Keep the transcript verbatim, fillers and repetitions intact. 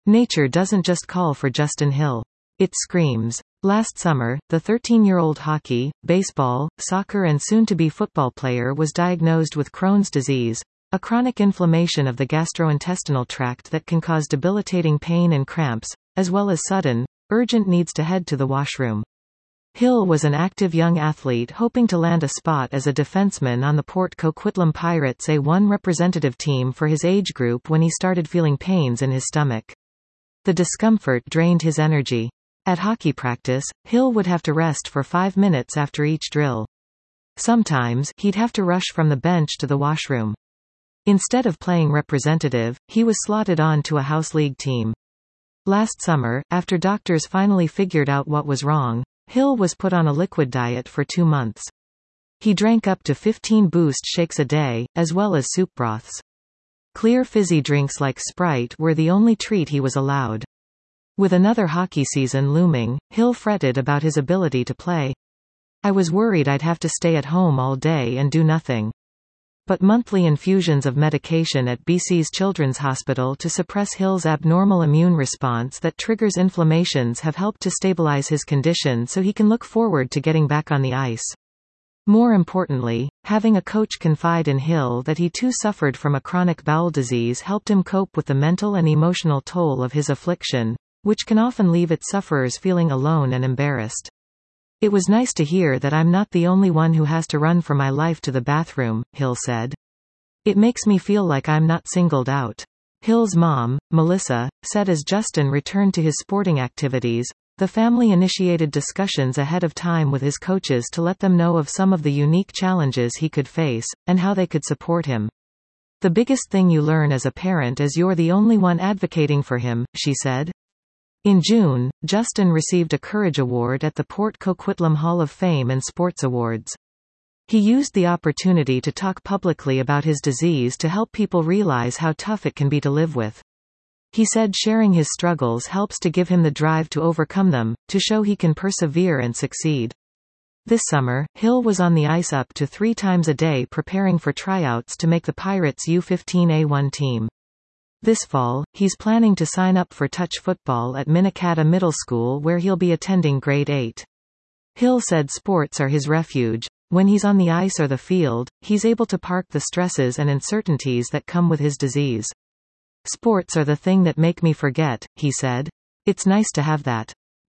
Nature doesn't just call for Justin Hill. It screams. Last summer, the thirteen-year-old hockey, baseball, soccer and soon-to-be football player was diagnosed with Crohn's disease, a chronic inflammation of the gastrointestinal tract that can cause debilitating pain and cramps, as well as sudden, urgent needs to head to the washroom. Hill was an active young athlete hoping to land a spot as a defenseman on the Port Coquitlam Pirates A one representative team for his age group when he started feeling pains in his stomach. The discomfort drained his energy. At hockey practice, Hill would have to rest for five minutes after each drill. Sometimes, he'd have to rush from the bench to the washroom. Instead of playing representative, he was slotted on to a house league team. Last summer, after doctors finally figured out what was wrong, Hill was put on a liquid diet for two months. He drank up to fifteen Boost shakes a day, as well as soup broths. Clear fizzy drinks like Sprite were the only treat he was allowed. With another hockey season looming, Hill fretted about his ability to play. "I was worried I'd have to stay at home all day and do nothing." But monthly infusions of medication at B C's Children's Hospital to suppress Hill's abnormal immune response that triggers inflammations have helped to stabilize his condition so he can look forward to getting back on the ice. More importantly, having a coach confide in Hill that he too suffered from a chronic bowel disease helped him cope with the mental and emotional toll of his affliction, which can often leave its sufferers feeling alone and embarrassed. "It was nice to hear that I'm not the only one who has to run for my life to the bathroom," Hill said. "It makes me feel like I'm not singled out." Hill's mom, Melissa, said as Justin returned to his sporting activities, the family initiated discussions ahead of time with his coaches to let them know of some of the unique challenges he could face, and how they could support him. "The biggest thing you learn as a parent is you're the only one advocating for him," she said. In June, Justin received a Courage Award at the Port Coquitlam Hall of Fame and Sports Awards. He used the opportunity to talk publicly about his disease to help people realize how tough it can be to live with. He said sharing his struggles helps to give him the drive to overcome them, to show he can persevere and succeed. This summer, Hill was on the ice up to three times a day preparing for tryouts to make the Pirates U fifteen A one team. This fall, he's planning to sign up for touch football at Minnekata Middle School where he'll be attending grade eight. Hill said sports are his refuge. When he's on the ice or the field, he's able to park the stresses and uncertainties that come with his disease. "Sports are the thing that make me forget," he said. "It's nice to have that."